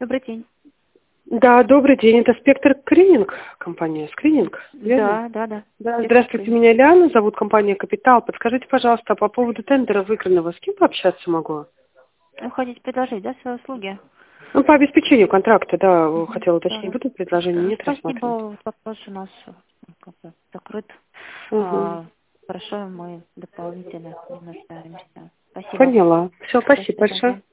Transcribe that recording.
Добрый день. Да, добрый день. Это Спектр Скрининг, компания Скрининг, верно? Да. Да, Спектр здравствуйте, Скрининг. меня Лиана, зовут компания Капитал. Подскажите, пожалуйста, по поводу тендера выигранного, с кем пообщаться могу? Вы хотите предложить, да, свои услуги? Ну, по обеспечению контракта, да, Мгм. хотела уточнить, Да. будут предложения, нет, Спасибо, рассматривать. вопрос у нас как бы закрыт. Угу. Хорошо, мы дополнительно не нуждаемся. Спасибо. Поняла. Все, До спасибо свидания. большое.